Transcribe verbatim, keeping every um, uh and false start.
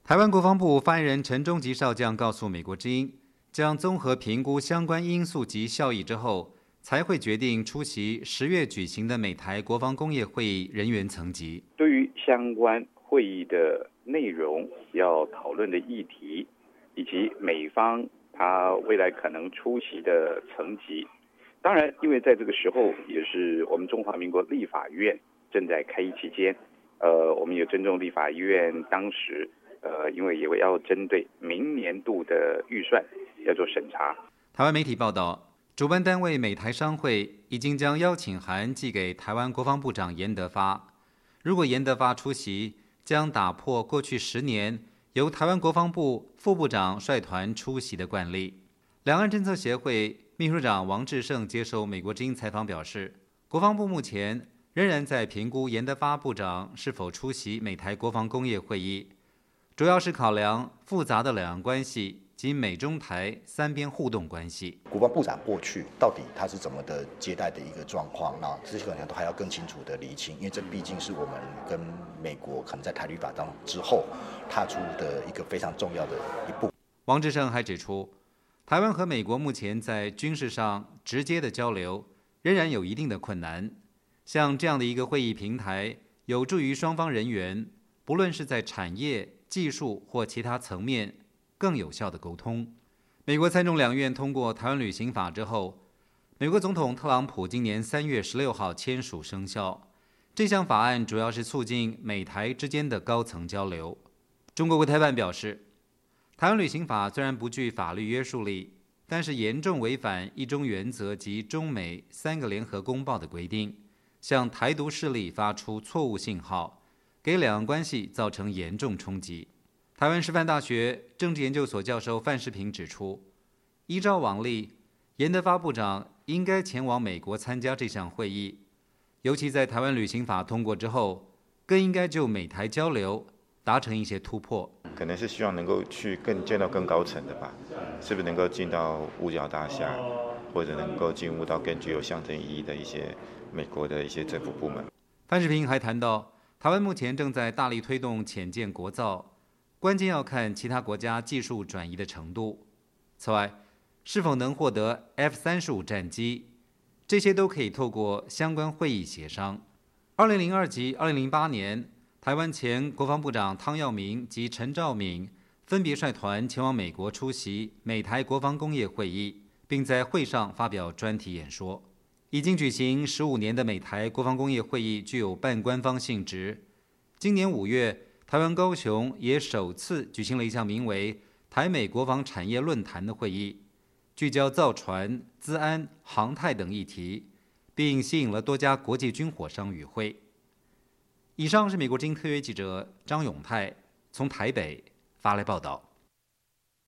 台湾国防部发言人陈忠吉少将告诉美国之音，将综合评估相关因素及效益之后，才会决定出席十月举行的美台国防工业会议人员层级。 对于相关会议的内容、要讨论的议题，以及美方他未来可能出席的层级，当然，因为在这个时候也是我们中华民国立法院正在开议期间，呃，我们有尊重立法院当时。呃，因为也要针对明年度的预算要做审查。 台湾媒体报道，主办单位美台商会已经将邀请函寄给台湾国防部长严德发。如果严德发出席，将打破过去十年由台湾国防部副部长率团出席的惯例。两岸政策协会秘书长王志胜接受美国之音采访表示，国防部目前仍然在评估严德发部长是否出席美台国防工业会议。主要是考量复杂的两岸关系及美中台三边互动关系。 国防部长过去到底他是怎么的接待的一个状况，那这些可能都还要更清楚的厘清，因为这毕竟是我们跟美国可能在台旅法当之后踏出的一个非常重要的一步。 王志胜还指出，台湾和美国目前在军事上直接的交流仍然有一定的困难，像这样的一个会议平台，有助于双方人员不论是在产业、技术或其他层面更有效的沟通。美国参众两院通过台湾旅行法之后，美国总统特朗普今年三月十六号签署生效。这项法案主要是促进美台之间的高层交流。中国国台办表示，台湾旅行法虽然不具法律约束力，但是严重违反一中原则及中美三个联合公报的规定，向台独势力发出错误信号，给两岸关系造成严重冲击。台湾师范大学政治研究所教授范世平指出，依照往例，严德发部长应该前往美国参加这项会议，尤其在台湾旅行法通过之后，更应该就美台交流达成一些突破。 可能是希望能够去更见到更高层的吧，是不是能够进到五角大厦，或者能够进入到更具有象征意义的一些美国的一些政府部门。 范世平还谈到，台湾目前正在大力推动潜舰国造，关键要看其他国家技术转移的程度。此外，是否能获得 F 三十五 战机，这些都可以透过相关会议协商。二零零二及二零零八年，台湾前国防部长汤耀明及陈兆敏分别率团前往美国出席美台国防工业会议，并在会上发表专题演说。已经举行十五年的美台国防工业会议具有半官方性质。今年五月，台湾高雄也首次举行了一项名为台美国防产业论坛的会议，聚焦造船、资安、航太等议题，并吸引了多家国际军火商与会。以上是美国之音特约记者张永泰从台北发来报道。